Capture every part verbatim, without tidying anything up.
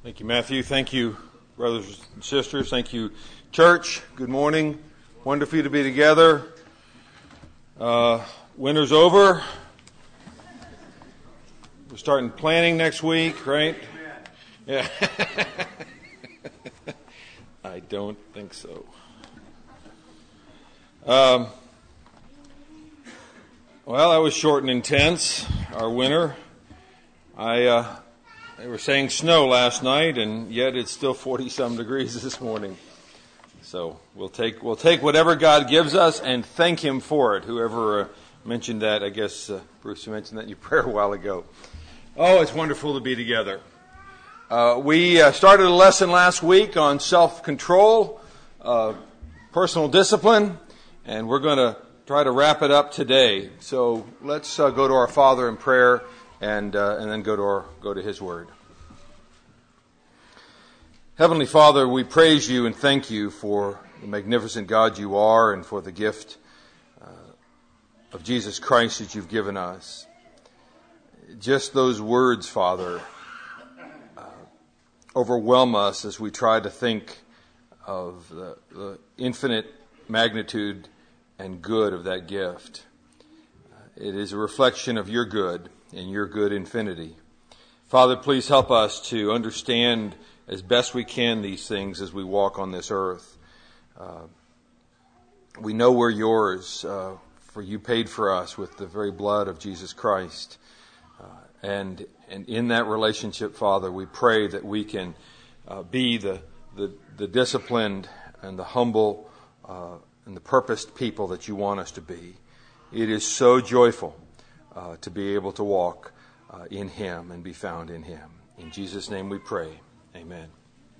Thank you, Matthew. Thank you, brothers and sisters. Thank you, church. Good morning. Wonderful to be together. Uh, winter's over. We're starting planning next week, right? Yeah. I don't think so. Um, well, that was short and intense, our winter. I, uh, they were saying snow last night, and yet it's still forty-some degrees this morning. So we'll take we'll take whatever God gives us and thank Him for it. Whoever uh, mentioned that, I guess, uh, Bruce, you mentioned that in your prayer a while ago. Oh, it's wonderful to be together. Uh, we uh, started a lesson last week on self-control, uh, personal discipline, and we're going to try to wrap it up today. So let's uh, go to our Father in prayer. And uh, and then go to our, go to His Word. Heavenly Father, we praise You and thank You for the magnificent God You are and for the gift uh, of Jesus Christ that You've given us. Just those words, Father, uh, overwhelm us as we try to think of the, the infinite magnitude and good of that gift. Uh, it is a reflection of Your good and Your good infinity. Father, please help us to understand as best we can these things as we walk on this earth. Uh, we know we're Yours, uh, for You paid for us with the very blood of Jesus Christ. Uh, and and in that relationship, Father, we pray that we can uh, be the, the, the disciplined and the humble uh, and the purposed people that You want us to be. It is so joyful Uh, to be able to walk uh, in Him and be found in Him. In Jesus' name we pray. Amen.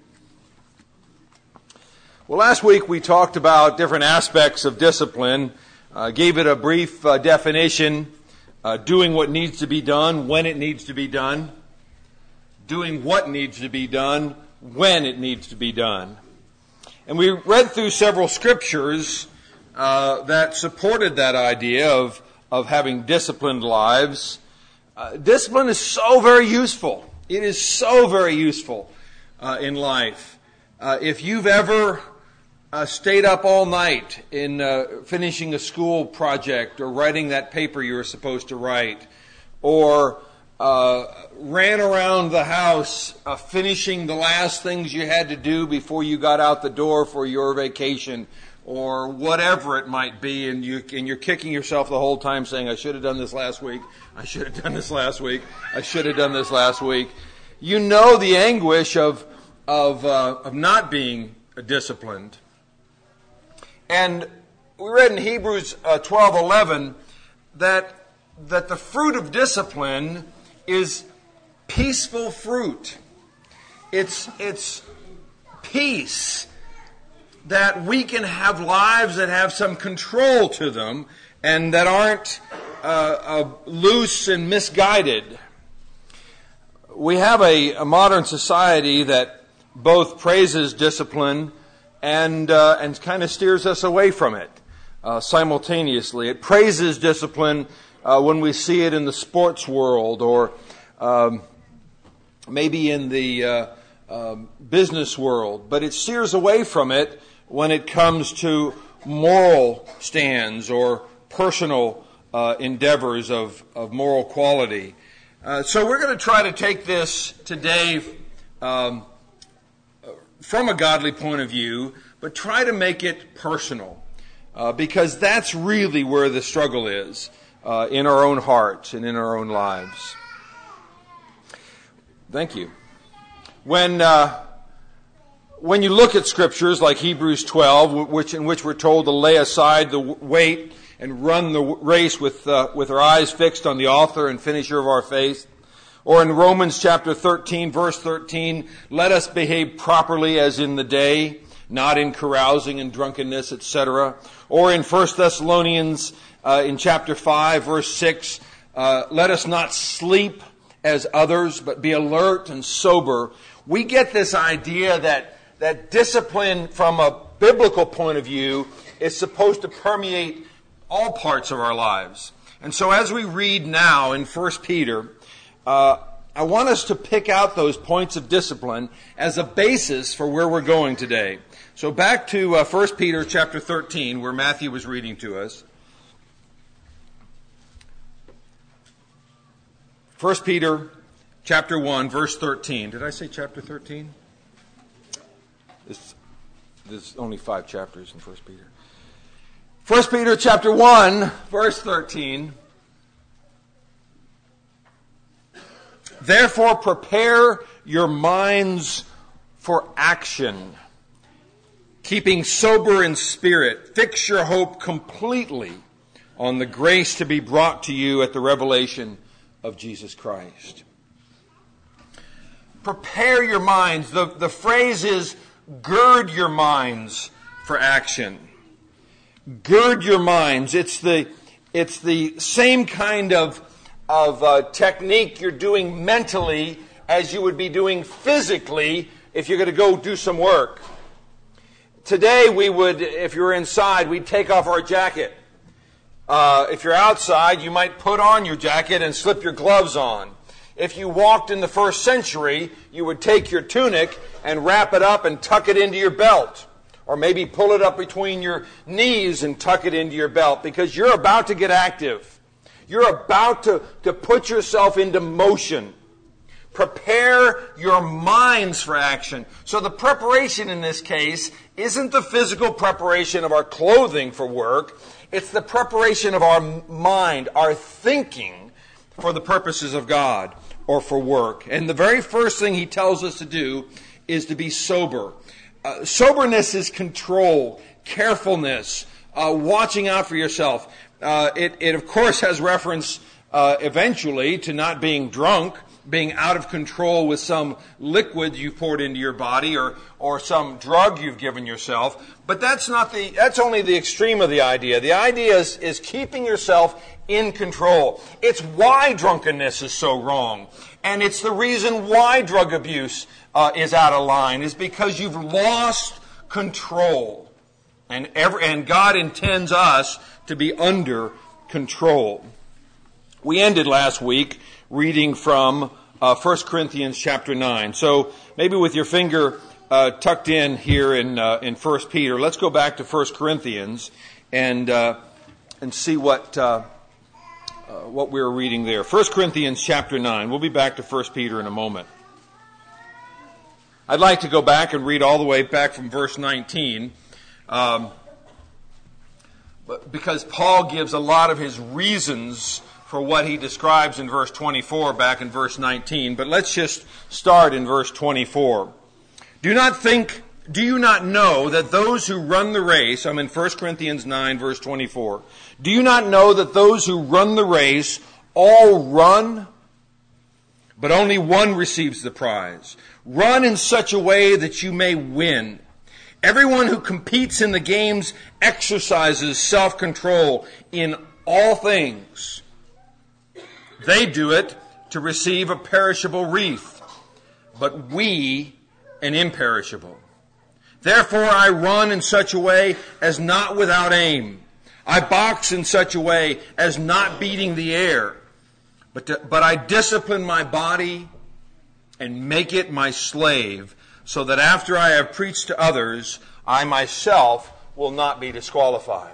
Well, last week we talked about different aspects of discipline, uh, gave it a brief uh, definition, uh, doing what needs to be done when it needs to be done, doing what needs to be done when it needs to be done. And we read through several scriptures uh, that supported that idea of of having disciplined lives. Uh, discipline is so very useful. It is so very useful uh, in life. Uh, if you've ever uh, stayed up all night in uh, finishing a school project or writing that paper you were supposed to write, or uh, ran around the house uh, finishing the last things you had to do before you got out the door for your vacation, or whatever it might be, and, you, and you're kicking yourself the whole time saying, I should have done this last week, I should have done this last week, I should have done this last week. You know the anguish of of, uh, of not being disciplined. And we read in Hebrews uh, twelve eleven that, that the fruit of discipline is peaceful fruit. It's, it's peace. That we can have lives that have some control to them and that aren't uh, uh, loose and misguided. We have a, a modern society that both praises discipline and uh, and kind of steers us away from it uh, simultaneously. It praises discipline uh, when we see it in the sports world or um, maybe in the uh, uh, business world, but it steers away from it when it comes to moral stands or personal uh, endeavors of, of moral quality. Uh, so we're going to try to take this today um, from a godly point of view, but try to make it personal, uh, because that's really where the struggle is, uh, in our own hearts and in our own lives. Thank you. When... Uh, When you look at scriptures like Hebrews twelve, which in which we're told to lay aside the weight and run the race with uh, with our eyes fixed on the author and finisher of our faith, or in Romans chapter thirteen, verse thirteen, let us behave properly as in the day, not in carousing and drunkenness, et cetera, or in First Thessalonians uh, in chapter five, verse six, uh, let us not sleep as others, but be alert and sober. We get this idea that that discipline from a biblical point of view is supposed to permeate all parts of our lives. And so as we read now in First Peter, uh, I want us to pick out those points of discipline as a basis for where we're going today. So back to uh, First Peter chapter thirteen, where Matthew was reading to us. First Peter chapter one, verse thirteen. Did I say chapter thirteen? This, there's only five chapters in First Peter. First Peter chapter one, verse thirteen. Therefore prepare your minds for action, keeping sober in spirit. Fix your hope completely on the grace to be brought to you at the revelation of Jesus Christ. Prepare your minds. The, the phrase is gird your minds for action. Gird your minds. It's the, it's the same kind of, of uh, technique you're doing mentally as you would be doing physically if you're going to go do some work. Today we would, if you're inside, we'd take off our jacket. Uh, if you're outside, you might put on your jacket and slip your gloves on. If you walked in the first century, you would take your tunic and wrap it up and tuck it into your belt. Or maybe pull it up between your knees and tuck it into your belt, because you're about to get active. You're about to, to put yourself into motion. Prepare your minds for action. So the preparation in this case isn't the physical preparation of our clothing for work. It's the preparation of our mind, our thinking for the purposes of God or for work. And the very first thing he tells us to do is to be sober. Uh, soberness is control, carefulness, uh, watching out for yourself. Uh, it, it, of course, has reference uh, eventually to not being drunk, being out of control with some liquid you poured into your body or or some drug you've given yourself. But that's not the that's only the extreme of the idea. The idea is, is keeping yourself in control. It's why drunkenness is so wrong. And it's the reason why drug abuse uh, is out of line, is because you've lost control. And every, and God intends us to be under control. We ended last week reading from uh, First Corinthians chapter nine. So maybe with your finger uh, tucked in here in uh, in First Peter, let's go back to First Corinthians and uh, and see what uh, uh, what we were reading there. First Corinthians chapter nine. We'll be back to First Peter in a moment. I'd like to go back and read all the way back from verse nineteen. Um, but because Paul gives a lot of his reasons for what he describes in verse twenty-four, back in verse nineteen. But let's just start in verse twenty-four. Do not think, do you not know that those who run the race, I'm in First Corinthians nine, verse twenty-four. Do you not know that those who run the race all run, but only one receives the prize? Run in such a way that you may win. Everyone who competes in the games exercises self-control in all things. They do it to receive a perishable wreath, but we an imperishable. Therefore I run in such a way as not without aim. I box in such a way as not beating the air. But, to, but I discipline my body and make it my slave, so that after I have preached to others, I myself will not be disqualified.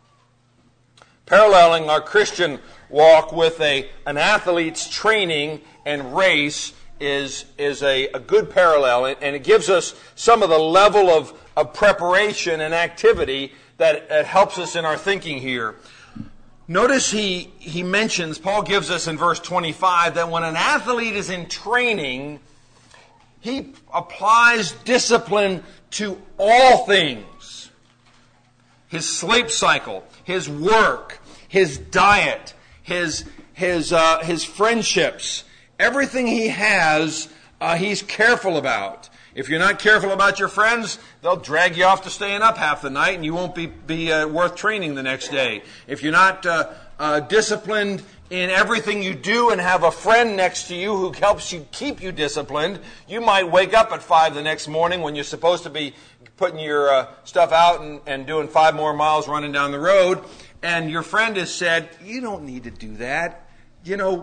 Paralleling our Christian walk with a an athlete's training and race is is a, a good parallel, and it gives us some of the level of, of preparation and activity that, that helps us in our thinking here. Notice he he mentions, Paul gives us in verse twenty-five, that when an athlete is in training, he applies discipline to all things. His sleep cycle, his work, his diet, his his uh, his friendships, everything he has, uh, he's careful about. If you're not careful about your friends, they'll drag you off to staying up half the night, and you won't be be uh, worth training the next day. If you're not uh, uh, disciplined in everything you do and have a friend next to you who helps you keep you disciplined, you might wake up at five the next morning when you're supposed to be putting your uh, stuff out and, and doing five more miles running down the road, and your friend has said, you don't need to do that. You know,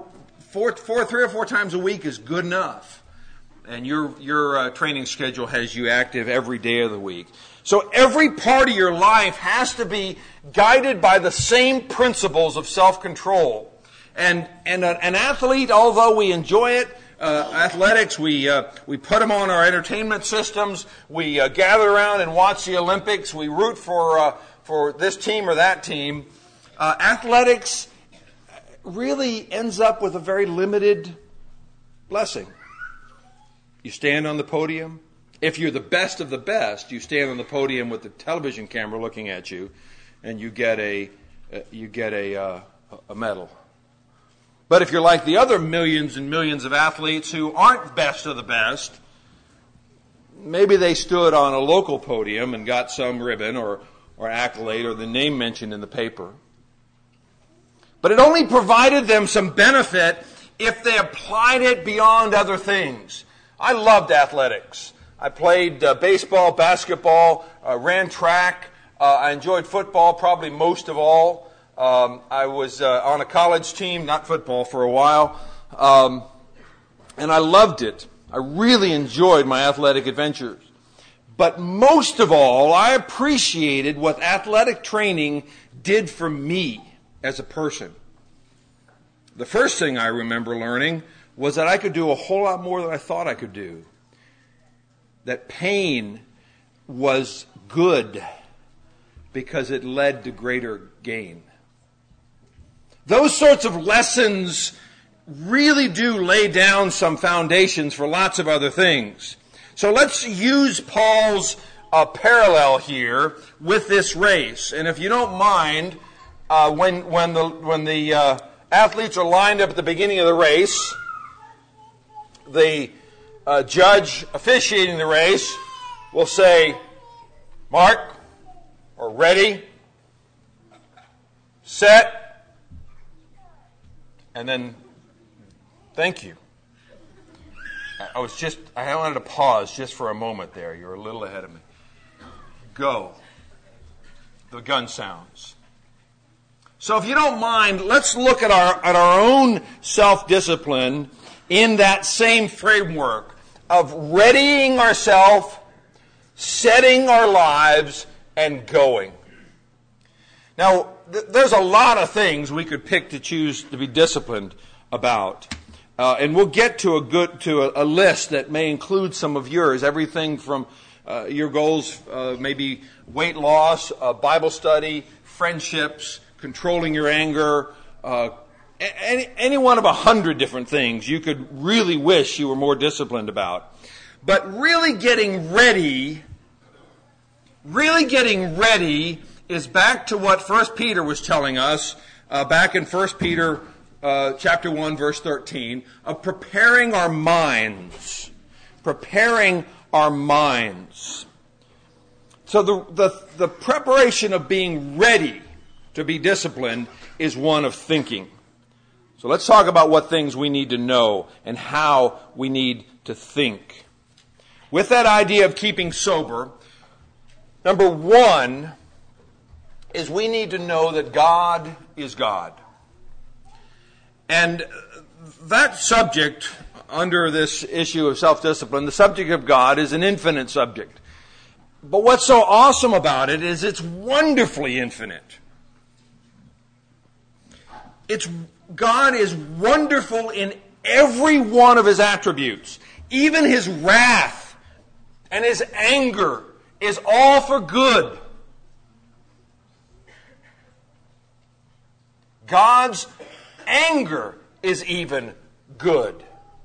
four, four, three or four times a week is good enough. And your, your uh, training schedule has you active every day of the week. So every part of your life has to be guided by the same principles of self-control. And, and a, an athlete, although we enjoy it, uh, athletics, we, uh, we put them on our entertainment systems, we uh, gather around and watch the Olympics, we root for, uh, for this team or that team. Uh, athletics really ends up with a very limited blessing. You stand on the podium. If you're the best of the best, you stand on the podium with the television camera looking at you, and you get a uh, you get a uh, a medal. But if you're like the other millions and millions of athletes who aren't best of the best, maybe they stood on a local podium and got some ribbon or or accolade or the name mentioned in the paper. But it only provided them some benefit if they applied it beyond other things. I loved athletics. I played uh, baseball, basketball, uh, ran track. Uh, I enjoyed football probably most of all. Um, I was uh, on a college team, not football, for a while. Um, and I loved it. I really enjoyed my athletic adventures. But most of all, I appreciated what athletic training did for me as a person. The first thing I remember learning was that I could do a whole lot more than I thought I could do. That pain was good because it led to greater gain. Those sorts of lessons really do lay down some foundations for lots of other things. So let's use Paul's uh, parallel here with this race. And if you don't mind, uh, when when the when the uh, athletes are lined up at the beginning of the race, the uh, judge officiating the race will say, "Mark," or "Ready," "Set," and then "Thank you." I was just, I wanted to pause just for a moment there. You're a little ahead of me. Go. The gun sounds. So if you don't mind, let's look at our, at our own self-discipline in that same framework of readying ourselves, setting our lives, and going. Now, th- there's a lot of things we could pick to choose to be disciplined about. Uh, and we'll get to a good to a, a list that may include some of yours. Everything from uh, your goals, uh, maybe weight loss, uh, Bible study, friendships, controlling your anger, uh, any, any one of a hundred different things you could really wish you were more disciplined about. But really getting ready, really getting ready is back to what First Peter was telling us uh, back in First Peter Uh, chapter one, verse thirteen, of preparing our minds. Preparing our minds. So the, the, the preparation of being ready to be disciplined is one of thinking. So let's talk about what things we need to know and how we need to think. With that idea of keeping sober, number one is we need to know that God is God. And that subject, under this issue of self-discipline, the subject of God is an infinite subject. But what's so awesome about it is it's wonderfully infinite. It's, God is wonderful in every one of His attributes. Even His wrath and His anger is all for good. God's anger is even good.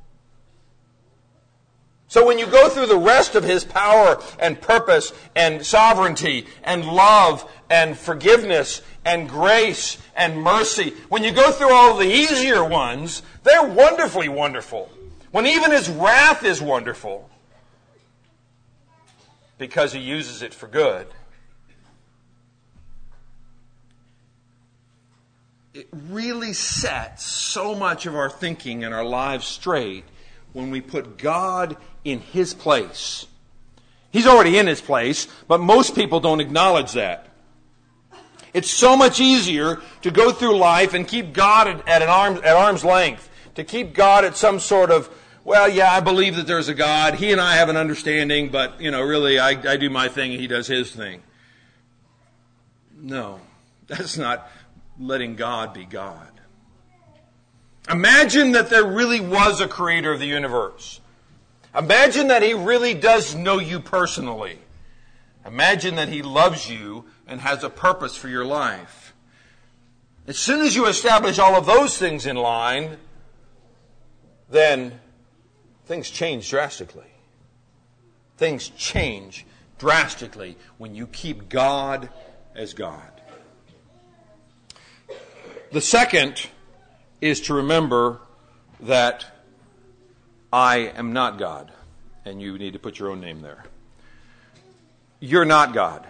So when you go through the rest of His power and purpose and sovereignty and love and forgiveness and grace and mercy, when you go through all the easier ones, they're wonderfully wonderful. When even His wrath is wonderful because He uses it for good. It really sets so much of our thinking and our lives straight when we put God in His place. He's already in His place, but most people don't acknowledge that. It's so much easier to go through life and keep God at, at, an arm, at arm's length, to keep God at some sort of, well, yeah, I believe that there's a God. He and I have an understanding, but, you know, really, I, I do my thing and he does his thing. No, that's not letting God be God. Imagine that there really was a creator of the universe. Imagine that he really does know you personally. Imagine that he loves you and has a purpose for your life. As soon as you establish all of those things in line, then things change drastically. Things change drastically when you keep God as God. The second is to remember that I am not God. And you need to put your own name there. You're not God.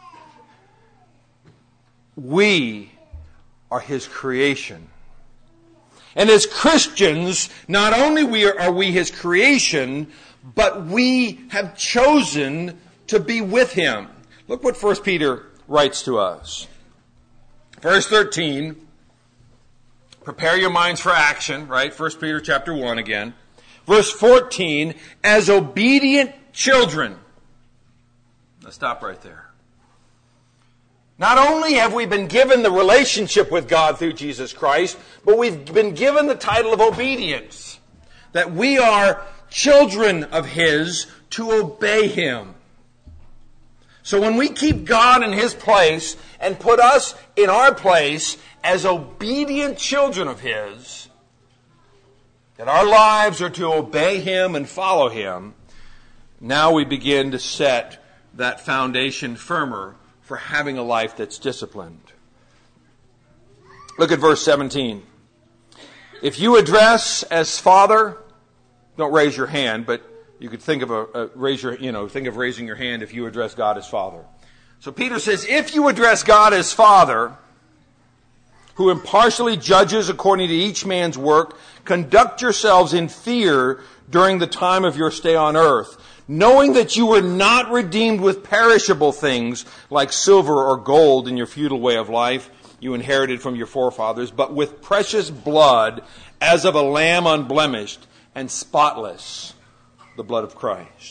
We are his creation. And as Christians, not only we are, are we his creation, but we have chosen to be with him. Look what First Peter writes to us. Verse thirteen, prepare your minds for action, right? First Peter chapter one again. Verse fourteen, as obedient children. Let's stop right there. Not only have we been given the relationship with God through Jesus Christ, but we've been given the title of obedience. That we are children of his to obey him. So when we keep God in his place and put us in our place as obedient children of his, that our lives are to obey him and follow him, now we begin to set that foundation firmer for having a life that's disciplined. Look at verse seventeen. If you address as Father, don't raise your hand, but you could think of a, a raise your, you know, think of raising your hand if you address God as Father. So Peter says, if you address God as Father, who impartially judges according to each man's work, conduct yourselves in fear during the time of your stay on earth, knowing that you were not redeemed with perishable things like silver or gold in your futile way of life you inherited from your forefathers, but with precious blood as of a lamb unblemished and spotless, the blood of Christ.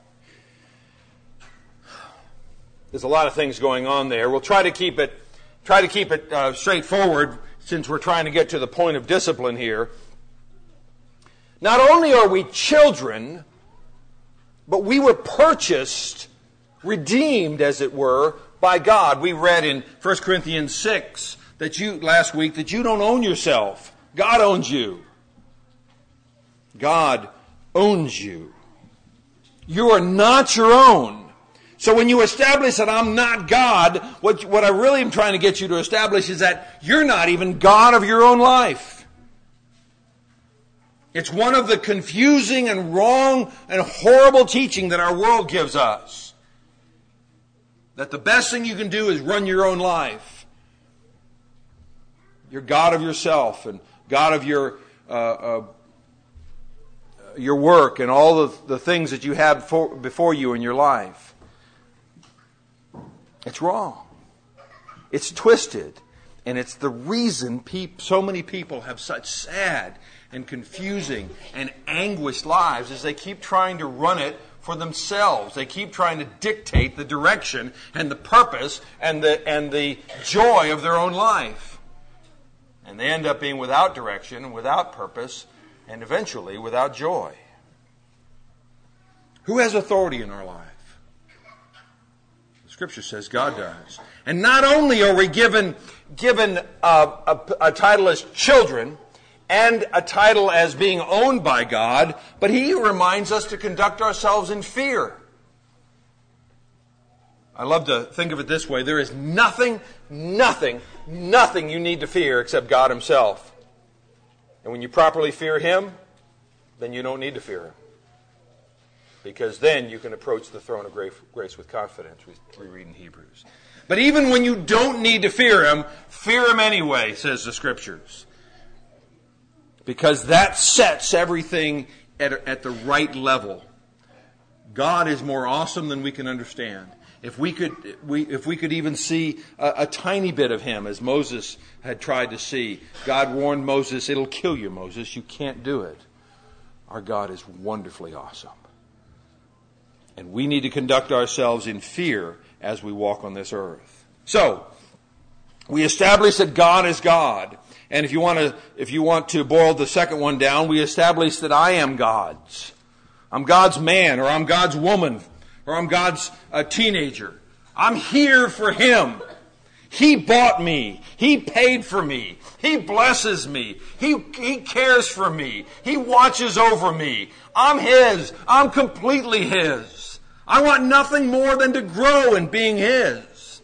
There's a lot of things going on there. We'll try to keep it try to keep it uh, straightforward since we're trying to get to the point of discipline here. Not only are we children, but we were purchased, redeemed, as it were, by God. We read in First Corinthians six that you last week that you don't own yourself. God owns you. God owns you. You are not your own. So when you establish that I'm not God, what, what I really am trying to get you to establish is that you're not even God of your own life. It's one of the confusing and wrong and horrible teaching that our world gives us. That the best thing you can do is run your own life. You're God of yourself and God of your uh, uh, your work and all the, the things that you have before, before you in your life. It's wrong. It's twisted. And it's the reason peop- so many people have such sad and confusing and anguished lives as they keep trying to run it for themselves. They keep trying to dictate the direction and the purpose and the and the joy of their own life. And they end up being without direction and without purpose and eventually without joy. Who has authority in our life? The Scripture says God does. And not only are we given, given a, a, a title as children and a title as being owned by God, but He reminds us to conduct ourselves in fear. I love to think of it this way. There is nothing, nothing, nothing you need to fear except God Himself. And when you properly fear Him, then you don't need to fear Him. Because then you can approach the throne of grace with confidence, we read in Hebrews. But even when you don't need to fear Him, fear Him anyway, says the Scriptures. Because that sets everything at, at the right level. God is more awesome than we can understand. If we could, we, if we could even see a, a tiny bit of him, as Moses had tried to see, God warned Moses, "It'll kill you, Moses. You can't do it." Our God is wonderfully awesome. And we need to conduct ourselves in fear as we walk on this earth. So, we establish that God is God. And if you want to, if you want to boil the second one down, we establish that I am God's. I'm God's man, or I'm God's woman, or I'm God's uh, teenager. I'm here for Him. He bought me. He paid for me. He blesses me. He, he cares for me. He watches over me. I'm His. I'm completely His. I want nothing more than to grow in being His.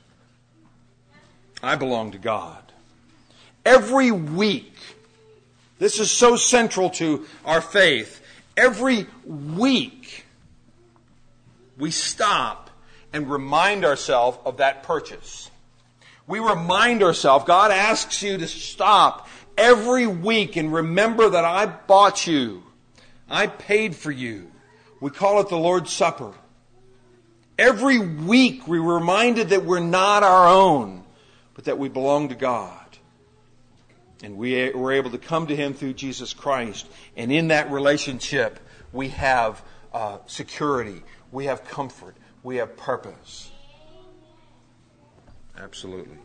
I belong to God. Every week, this is so central to our faith, every week we stop and remind ourselves of that purchase. We remind ourselves, God asks you to stop every week and remember that I bought you. I paid for you. We call it the Lord's Supper. Every week we're reminded that we're not our own, but that we belong to God. And we were able to come to Him through Jesus Christ. And in that relationship, we have uh, security. We have comfort. We have purpose. Absolutely.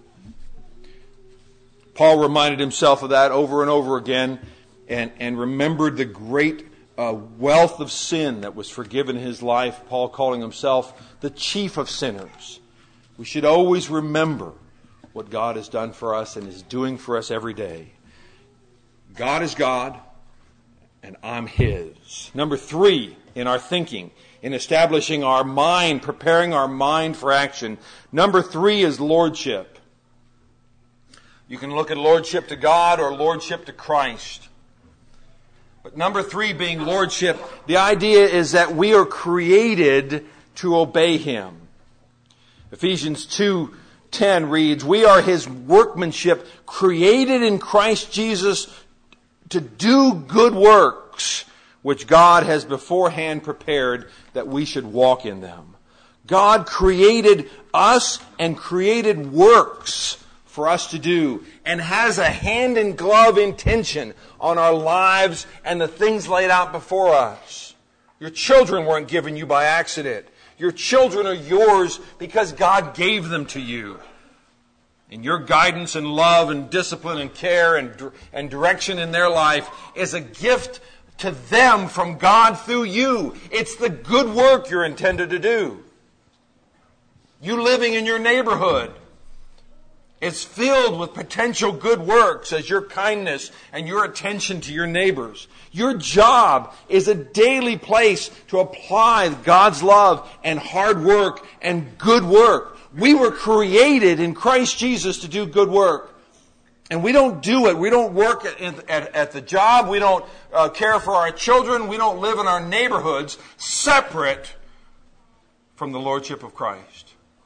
Paul reminded himself of that over and over again and, and remembered the great uh, wealth of sin that was forgiven in his life. Paul calling himself the chief of sinners. We should always remember what God has done for us and is doing for us every day. God is God, and I'm His. Number three, in our thinking, in establishing our mind, preparing our mind for action. Number three is lordship. You can look at lordship to God or lordship to Christ. But number three being lordship, the idea is that we are created to obey Him. Ephesians two ten reads, "We are His workmanship, created in Christ Jesus to do good works, which God has beforehand prepared that we should walk in them." God created us and created works for us to do and has a hand-in-glove intention on our lives and the things laid out before us. Your children weren't given you by accident. Your children are yours because God gave them to you. And your guidance and love and discipline and care and, and direction in their life is a gift to them from God through you. It's the good work you're intended to do. You living in your neighborhood is filled with potential good works as your kindness and your attention to your neighbors. Your job is a daily place to apply God's love and hard work and good work. We were created in Christ Jesus to do good work. And we don't do it. We don't work at, at, at the job. We don't uh, care for our children. We don't live in our neighborhoods separate from the Lordship of Christ.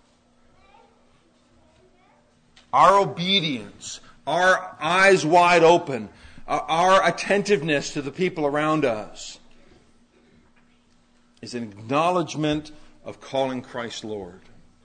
Our obedience, our eyes wide open, our attentiveness to the people around us is an acknowledgement of calling Christ Lord.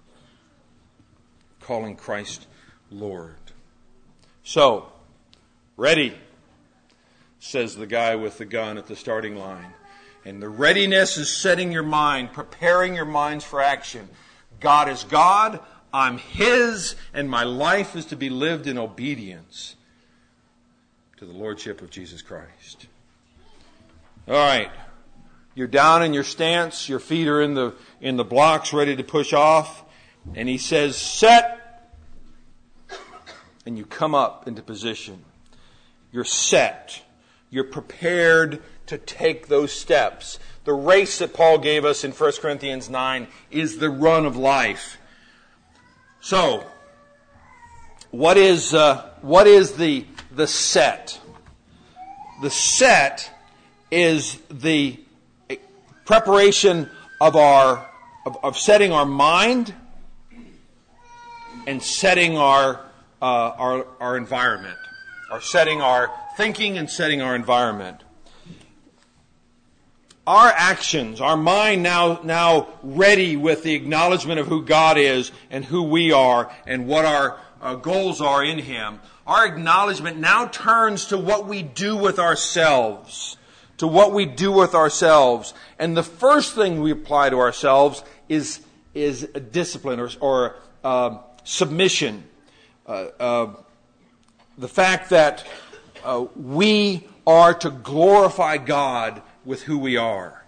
Calling Christ Lord. So, ready, says the guy with the gun at the starting line. And the readiness is setting your mind, preparing your minds for action. God is God. I'm His, and my life is to be lived in obedience to the Lordship of Jesus Christ. All right. You're down in your stance. Your feet are in the in the blocks ready to push off. And he says, set. And you come up into position. You're set. You're prepared to take those steps. The race that Paul gave us in First Corinthians nine is the run of life. So, what is uh, what is the the set? The set is the preparation of our of, of setting our mind and setting our uh, our our environment, or setting our thinking and setting our environment. our actions, our mind now, now ready with the acknowledgement of who God is and who we are and what our uh, goals are in Him, our acknowledgement now turns to what we do with ourselves. To what we do with ourselves. And the first thing we apply to ourselves is, is a discipline or, or uh, submission. Uh, uh, the fact that uh, we are to glorify God with who we are.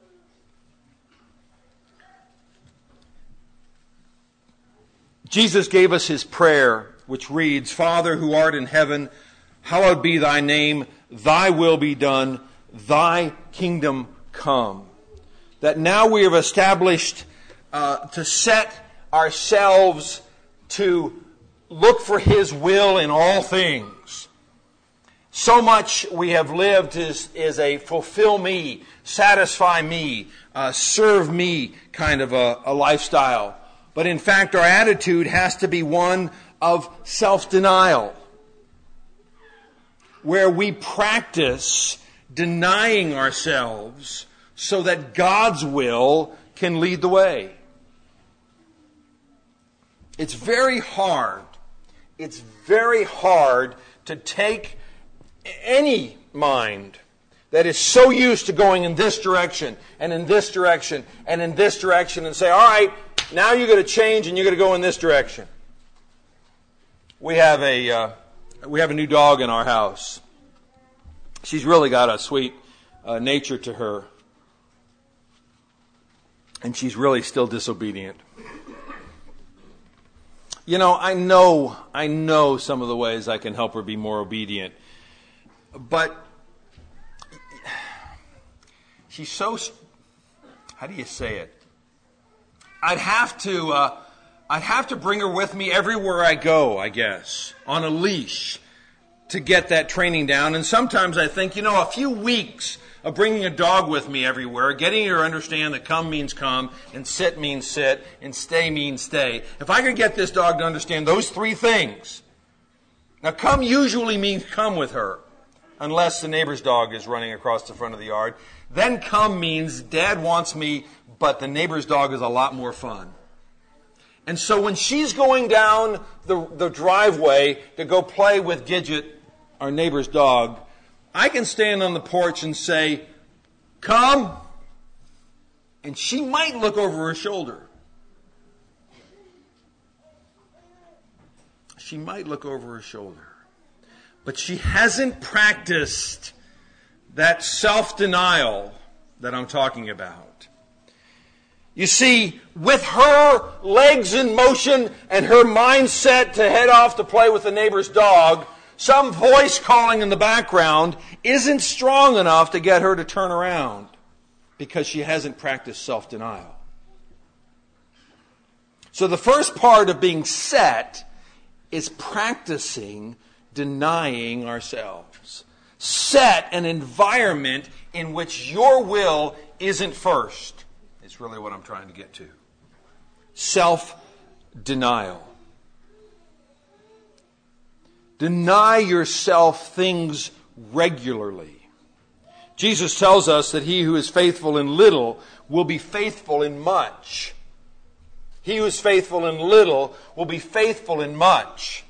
Jesus gave us His prayer, which reads, Father who art in heaven, hallowed be thy name, thy will be done, thy kingdom come. That now we have established uh, to set ourselves to look for His will in all things. So much we have lived is, is a fulfill me, satisfy me, uh, serve me kind of a, a lifestyle. But in fact, our attitude has to be one of self-denial, where we practice denying ourselves so that God's will can lead the way. It's very hard. It's very hard to take any mind that is so used to going in this direction and in this direction and in this direction and say, all right, now you're going to change and you're going to go in this direction. We have a uh, we have a new dog in our house. She's really got a sweet uh, nature to her. And she's really still disobedient. You know, I know, I know some of the ways I can help her be more obedient. But she's so, how do you say it? I'd have to, uh, I'd have to bring her with me everywhere I go, I guess, on a leash to get that training down. And sometimes I think, you know, a few weeks of bringing a dog with me everywhere, getting her to understand that come means come, and sit means sit, and stay means stay. If I could get this dog to understand those three things. Now, come usually means come with her, unless the neighbor's dog is running across the front of the yard. Then come means Dad wants me, but the neighbor's dog is a lot more fun. And so when she's going down the, the driveway to go play with Gidget, our neighbor's dog, I can stand on the porch and say, come, and she might look over her shoulder. She might look over her shoulder. But she hasn't practiced that self-denial that I'm talking about. You see, with her legs in motion and her mindset to head off to play with the neighbor's dog, some voice calling in the background isn't strong enough to get her to turn around because she hasn't practiced self-denial. So the first part of being set is practicing denying ourselves. Set an environment in which your will isn't first. It's really what I'm trying to get to. Self-denial. Deny yourself things regularly. Jesus tells us that he who is faithful in little will be faithful in much. He who is faithful in little will be faithful in much.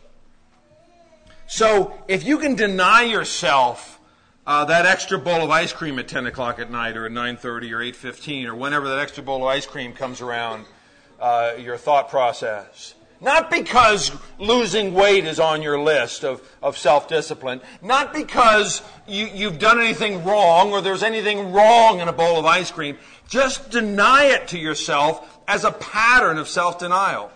So if you can deny yourself uh, that extra bowl of ice cream at ten o'clock at night or at nine thirty or eight fifteen or whenever that extra bowl of ice cream comes around uh, your thought process, not because losing weight is on your list of, of self-discipline, not because you, you've done anything wrong or there's anything wrong in a bowl of ice cream, just deny it to yourself as a pattern of self-denial.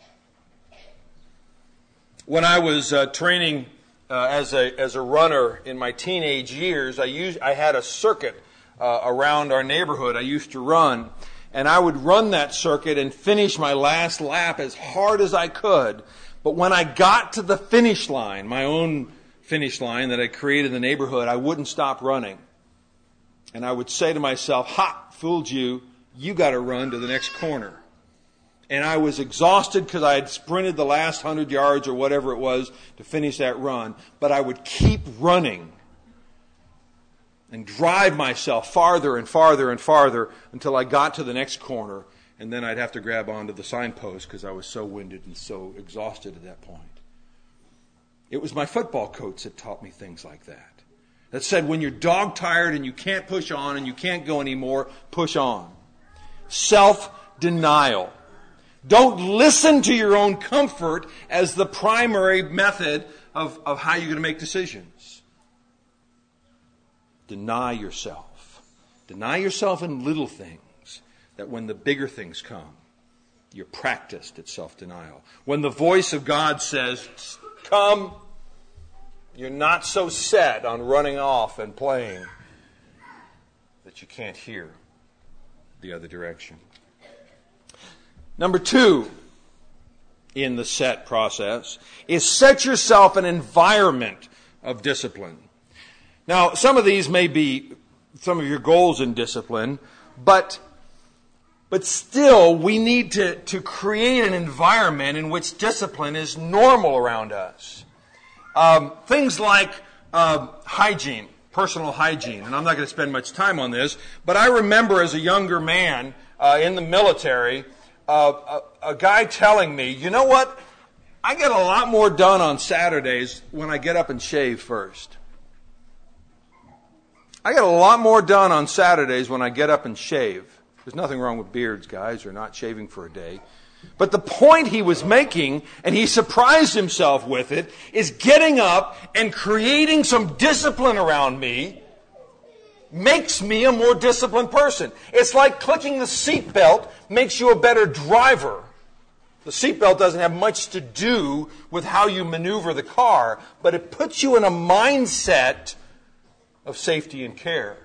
When I was uh, training uh, as a as a runner in my teenage years, I used I had a circuit uh, around our neighborhood I used to run, and I would run that circuit and finish my last lap as hard as I could. But when I got to the finish line, my own finish line that I created in the neighborhood, I wouldn't stop running. And I would say to myself, "Ha, fooled you, you got to run to the next corner." And I was exhausted because I had sprinted the last hundred yards or whatever it was to finish that run. But I would keep running. and drive myself farther and farther and farther until I got to the next corner, and then I'd have to grab onto the signpost because I was so winded and so exhausted at that point. It was my football coach that taught me things like that. That said, when you're dog-tired and you can't push on and you can't go anymore, push on. Self-denial. Don't listen to your own comfort as the primary method of, of how you're going to make decisions. Deny yourself. Deny yourself in little things, that when the bigger things come, you're practiced at self-denial. When the voice of God says, come, you're not so set on running off and playing that you can't hear the other direction. Number two in the set process is set yourself an environment of discipline. Now, some of these may be some of your goals in discipline, but but still we need to, to create an environment in which discipline is normal around us. Um, things like uh, hygiene, personal hygiene, and I'm not going to spend much time on this, but I remember as a younger man uh, in the military, uh, a, a guy telling me, you know what, I get a lot more done on Saturdays when I get up and shave first. I get a lot more done on Saturdays when I get up and shave. There's nothing wrong with beards, guys, or not shaving for a day. But the point he was making, and he surprised himself with it, is getting up and creating some discipline around me makes me a more disciplined person. It's like clicking the seatbelt makes you a better driver. The seatbelt doesn't have much to do with how you maneuver the car, but it puts you in a mindset of safety and care.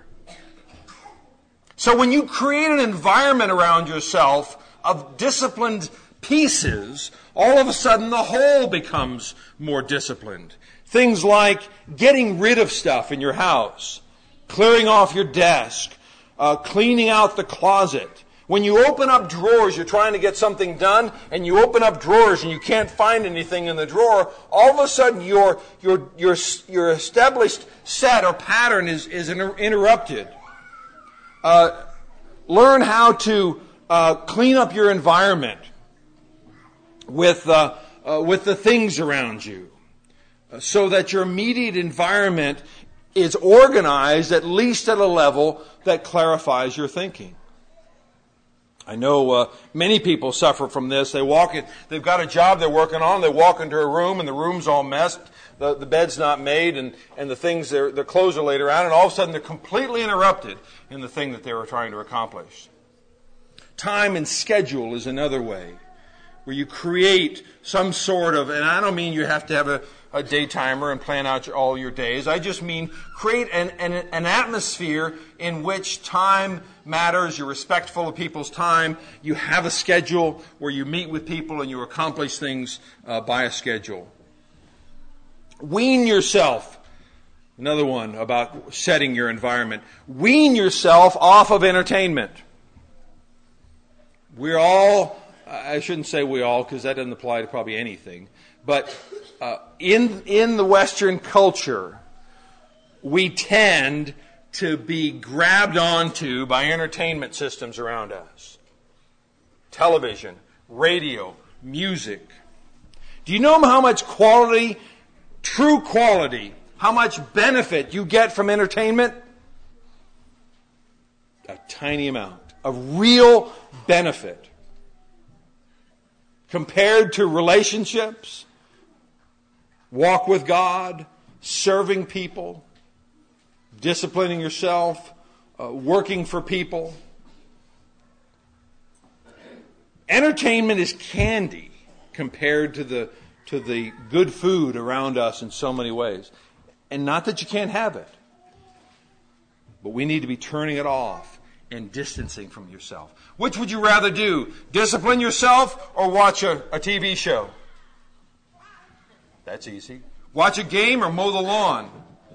So when you create an environment around yourself of disciplined pieces, all of a sudden the whole becomes more disciplined. Things like getting rid of stuff in your house, clearing off your desk, uh, cleaning out the closet. When you open up drawers, you're trying to get something done, and you open up drawers and you can't find anything in the drawer, all of a sudden your your your, your established set or pattern is, is inter- interrupted. Uh, learn how to uh, clean up your environment with uh, uh, with the things around you, uh, so that your immediate environment is organized at least at a level that clarifies your thinking. I know uh, many people suffer from this. They walk in, they've got a job they're working on. They walk into a room and the room's all messed. The, the bed's not made, and, and the things, their, their clothes are laid around, and all of a sudden they're completely interrupted in the thing that they were trying to accomplish. Time and schedule is another way, where you create some sort of, and I don't mean you have to have a, a day timer and plan out your, all your days. I just mean create an, an, an atmosphere in which time matters. You're respectful of people's time. You have a schedule where you meet with people and you accomplish things uh, by a schedule. Wean yourself. Another one about setting your environment. Wean yourself off of entertainment. We're all, I shouldn't say we all because that doesn't apply to probably anything, but uh, in in the Western culture, we tend to be grabbed onto by entertainment systems around us. Television, radio, music. Do you know how much quality, true quality, how much benefit you get from entertainment? A tiny amount of real benefit. Compared to relationships, walk with God, serving people, disciplining yourself, uh, working for people. Entertainment is candy compared to the to the good food around us in so many ways. And not that you can't have it, but we need to be turning it off and distancing from yourself. Which would you rather do? Discipline yourself or watch a, a T V show? That's easy. Watch a game or mow the lawn?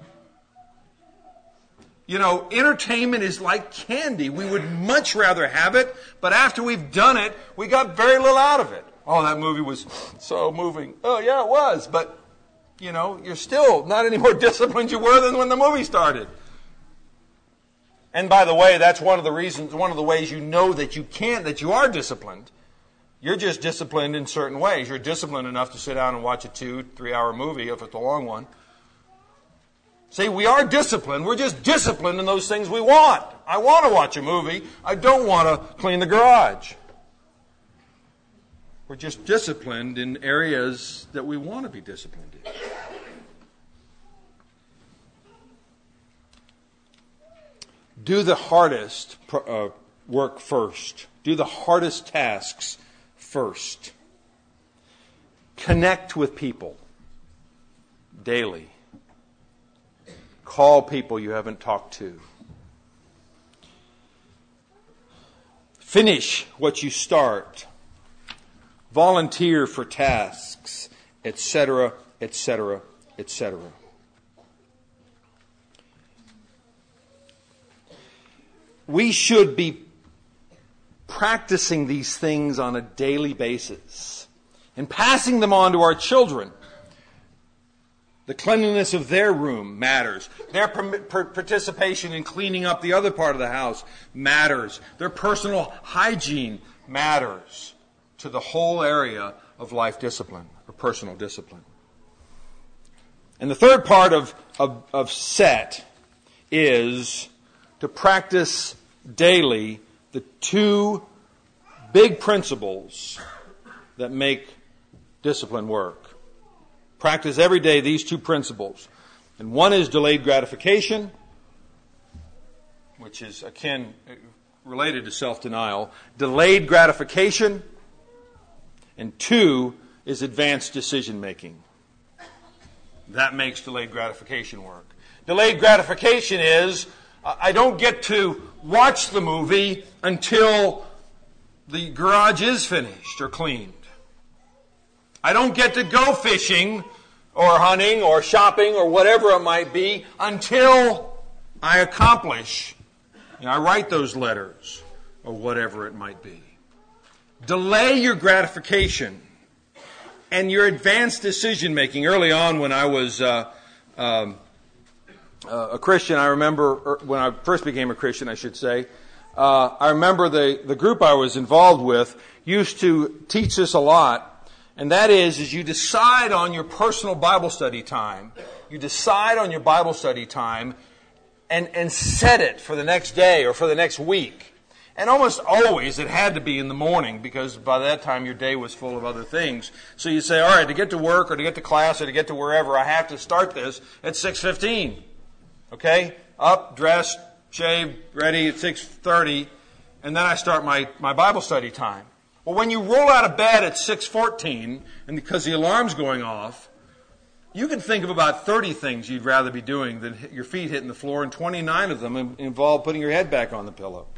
You know, entertainment is like candy. We would much rather have it, but after we've done it, we got very little out of it. Oh, that movie was so moving. Oh, yeah, it was. But, you know, you're still not any more disciplined you were than when the movie started. And by the way, that's one of the reasons, one of the ways you know that you can't, that you are disciplined. You're just disciplined in certain ways. You're disciplined enough to sit down and watch a two, three-hour movie if it's a long one. See, we are disciplined. We're just disciplined in those things we want. I want to watch a movie. I don't want to clean the garage. We're just disciplined in areas that we want to be disciplined in. Do the hardest uh, work first. Do the hardest tasks first. Connect with people daily. Call people you haven't talked to. Finish what you start. Volunteer for tasks, et cetera, et cetera, et cetera. We should be practicing these things on a daily basis and passing them on to our children. The cleanliness of their room matters. Their participation in cleaning up the other part of the house matters. Their personal hygiene matters to the whole area of life discipline or personal discipline. And the third part of, of, of set is to practice daily the two big principles that make discipline work. Practice every day these two principles. And one is delayed gratification, which is akin, related to self-denial. Delayed gratification. And two is advanced decision-making. That makes delayed gratification work. Delayed gratification is, I don't get to watch the movie until the garage is finished or cleaned. I don't get to go fishing or hunting or shopping or whatever it might be until I accomplish, you know, I write those letters or whatever it might be. Delay your gratification and your advanced decision making. Early on when I was uh, um, uh, a Christian, I remember, when I first became a Christian, I should say, uh, I remember the, the group I was involved with used to teach us a lot. And that is, is you decide on your personal Bible study time. You decide on your Bible study time and, and set it for the next day or for the next week. And almost always it had to be in the morning because by that time your day was full of other things. So you say, all right, to get to work or to get to class or to get to wherever, I have to start this at six fifteen. Okay? Up, dressed, shaved, ready at six thirty. And then I start my, my Bible study time. Well, when you roll out of bed at six fourteen, and because the alarm's going off, you can think of about thirty things you'd rather be doing than your feet hitting the floor, and twenty-nine of them involve putting your head back on the pillow.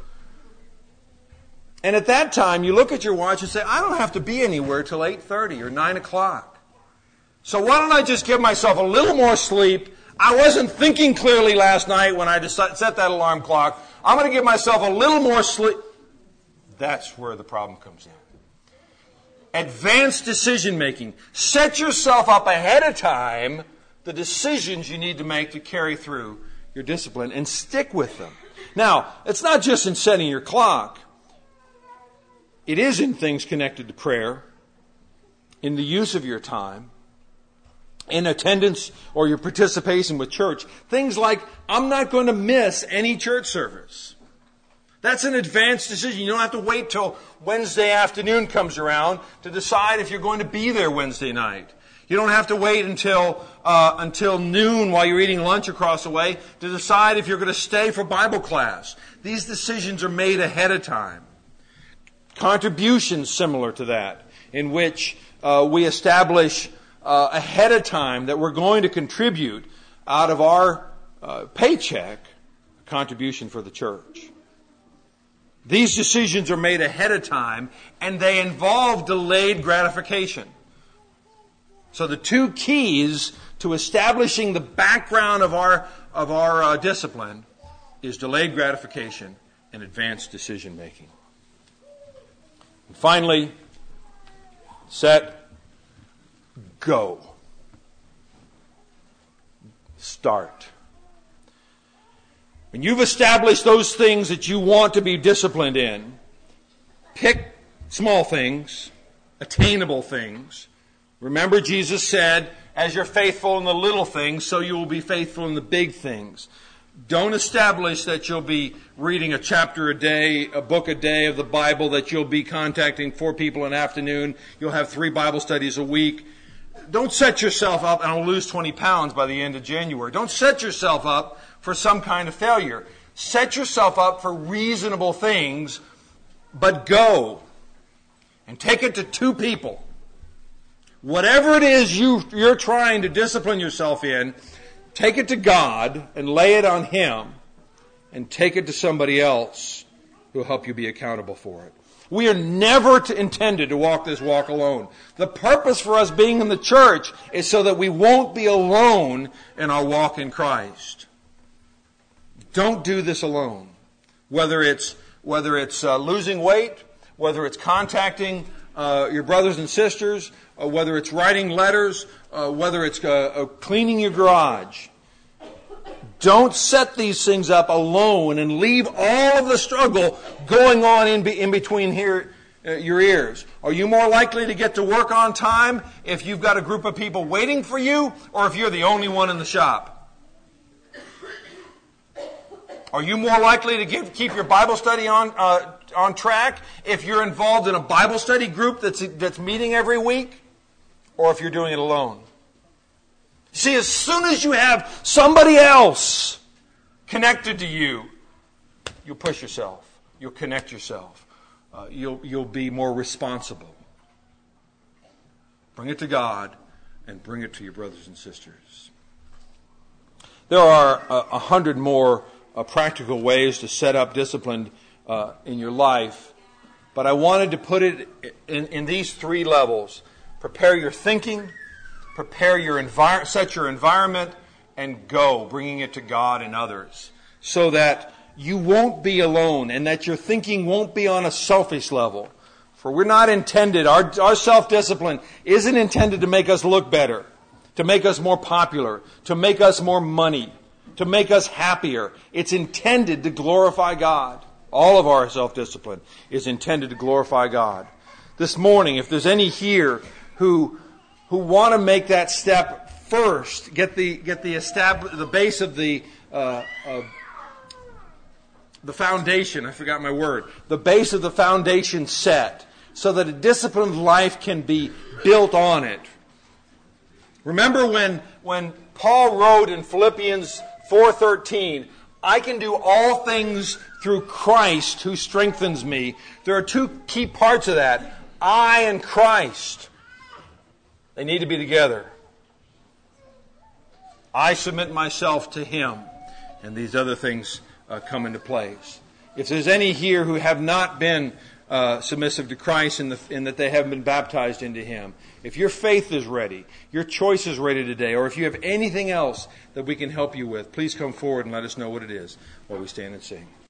And at that time, you look at your watch and say, I don't have to be anywhere till eight thirty or nine o'clock. So why don't I just give myself a little more sleep? I wasn't thinking clearly last night when I decided, set that alarm clock. I'm going to give myself a little more sleep. That's where the problem comes in. Advanced decision making. Set yourself up ahead of time the decisions you need to make to carry through your discipline and stick with them. Now, it's not just in setting your clock. It is in things connected to prayer, in the use of your time, in attendance or your participation with church. Things like, I'm not going to miss any church service. That's an advanced decision. You don't have to wait till Wednesday afternoon comes around to decide if you're going to be there Wednesday night. You don't have to wait until uh, until noon while you're eating lunch across the way to decide if you're going to stay for Bible class. These decisions are made ahead of time. Contributions similar to that, in which uh, we establish uh, ahead of time that we're going to contribute out of our uh, paycheck a contribution for the church. These decisions are made ahead of time, and they involve delayed gratification. So the two keys to establishing the background of our of our uh, discipline is delayed gratification and advanced decision making. And finally, set, go. When you've established those things that you want to be disciplined in, pick small things, attainable things. Remember, Jesus said, as you're faithful in the little things, so you will be faithful in the big things. Don't establish that you'll be reading a chapter a day, a book a day of the Bible, that you'll be contacting four people in the afternoon, you'll have three Bible studies a week. Don't set yourself up, and I'll lose twenty pounds by the end of January. Don't set yourself up for some kind of failure. Set yourself up for reasonable things, but go and take it to two people. Whatever it is you, you're trying to discipline yourself in, take it to God and lay it on Him, and take it to somebody else who will help you be accountable for it. We are never to, intended to walk this walk alone. The purpose for us being in the church is so that we won't be alone in our walk in Christ. Don't do this alone. Whether it's whether it's uh, losing weight, whether it's contacting uh, your brothers and sisters, or whether it's writing letters, uh, whether it's uh, uh, cleaning your garage. Don't set these things up alone and leave all of the struggle going on in, be, in between here, uh, your ears. Are you more likely to get to work on time if you've got a group of people waiting for you, or if you're the only one in the shop? Are you more likely to give, keep your Bible study on uh, on track if you're involved in a Bible study group that's that's meeting every week, or if you're doing it alone? See, as soon as you have somebody else connected to you, you'll push yourself. You'll connect yourself. Uh, you'll you'll be more responsible. Bring it to God, and bring it to your brothers and sisters. There are a, a hundred more uh, practical ways to set up discipline uh, in your life, but I wanted to put it in, in these three levels: prepare your thinking, prepare your envir- set your environment, and go, bringing it to God and others, so that you won't be alone and that your thinking won't be on a selfish level. For we're not intended, our, our self-discipline isn't intended to make us look better, to make us more popular, to make us more money, to make us happier. It's intended to glorify God. All of our self-discipline is intended to glorify God. This morning, if there's any here who who want to make that step first, get the get the estab- the base of the uh, uh, the foundation. I forgot my word. The base of the foundation set, so that a disciplined life can be built on it. Remember when when Paul wrote in Philippians four thirteen, "I can do all things through Christ who strengthens me." There are two key parts of that: I and Christ. They need to be together. I submit myself to Him, and these other things uh, come into place. If there's any here who have not been uh, submissive to Christ in, the, in that they haven't been baptized into Him, if your faith is ready, your choice is ready today, or if you have anything else that we can help you with, please come forward and let us know what it is while we stand and sing.